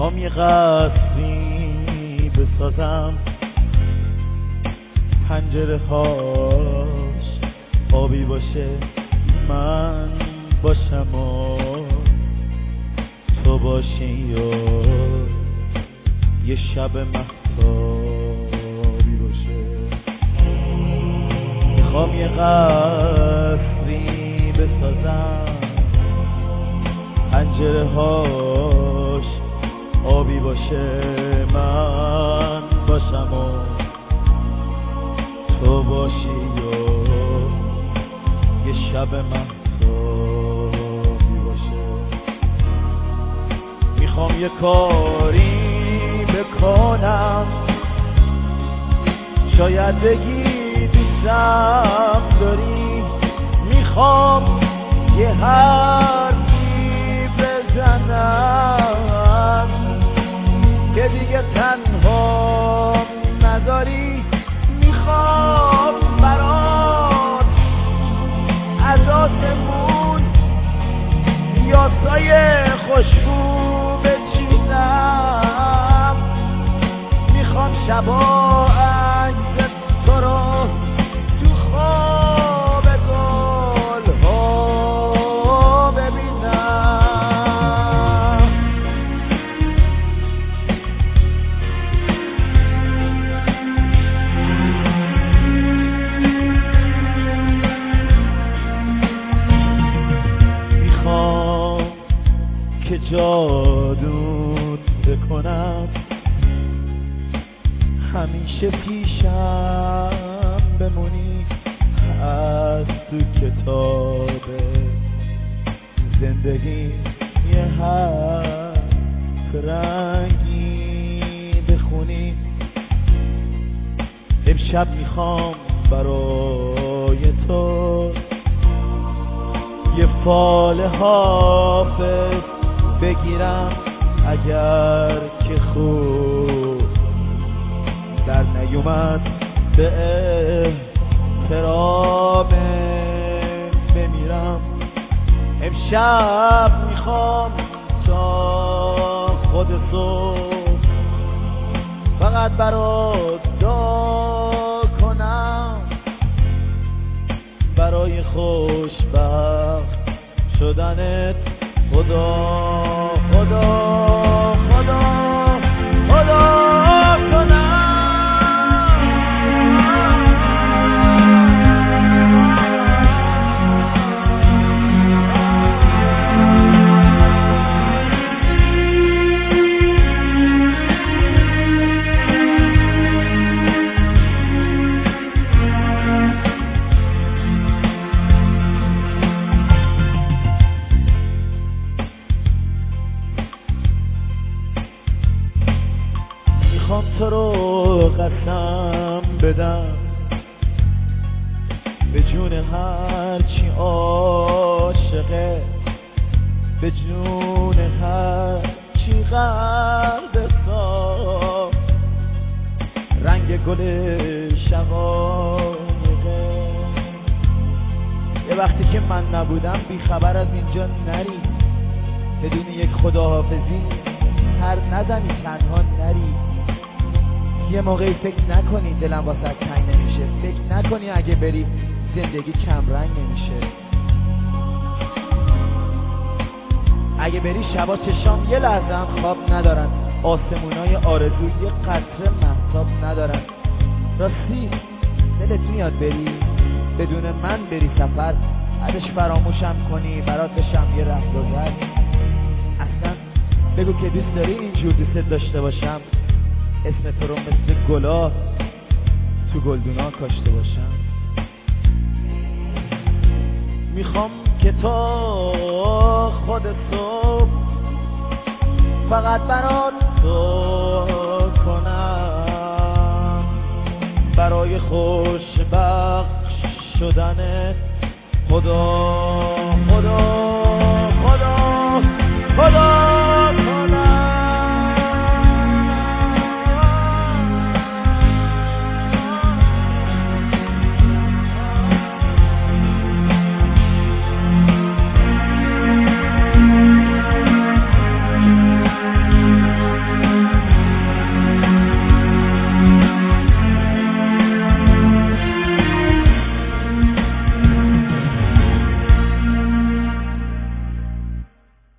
میخوام یه قصری بسازم، پنجره هاش آبی باشه، من باشم و تو باشی، یا یه شب مهتابی باشه. میخوام یه قصری بسازم، پنجره هاش آبی باشه، من باشم و تو باشی، یا یه شب مهتابی باشه. میخوام یه کاری بکنم، شاید بگی دوستم داری، میخوام یه حرفی بزنم که دیگه تنها نداری. میخوام برات از آسمون یاسای خوشبو بچینم، میخوام شبا عکس تو رو تو خواب گلها ببینم. میخوام که جادوت بکنم، همیشه پیشم بمونی، از تو کتاب زندگی یه حرف رنگی بخونی. امشب میخوام برای تو یه فال حافظ بگیرم، اگر که خوب در نیومد به احترام بمیرم. امشب میخوام تا خود صبح فقط برات دعا کنم، برای خوشبخت شدنت. خدا خدا خدا خدا کنم. میخوام تو رو قسم بدم، به جون هرچی عاشقه، به جون هرچی قلب صاف، رنگ گل شقایقه. یه وقتی که من نبودم بیخبر از اینجا نری، بدون یک خداحافظی هر نزنی تنها نری. یه موقعی فکر نکنی دلم واسه تنگ نمیشه، فکر نکنی اگه بری زندگی کمرنگ نمیشه. اگه بری شبا چشام یه لحظه هم خواب ندارن، آسمونای آرزو یه قطره مهتاب ندارن. راستی دلت میاد بری بدون من بری سفر، بعدش فراموشم کنی برات بشم یه رهگذر؟ اصلا بگو که دوست داری اینجور دوست داشته باشم، اسم تو رو مثل گلا تو گلدونا کاشته باشم. میخوام که تا خود صبح فقط برات دعا کنم، برای خوشبخت شدن. خدا خدا خدا خدا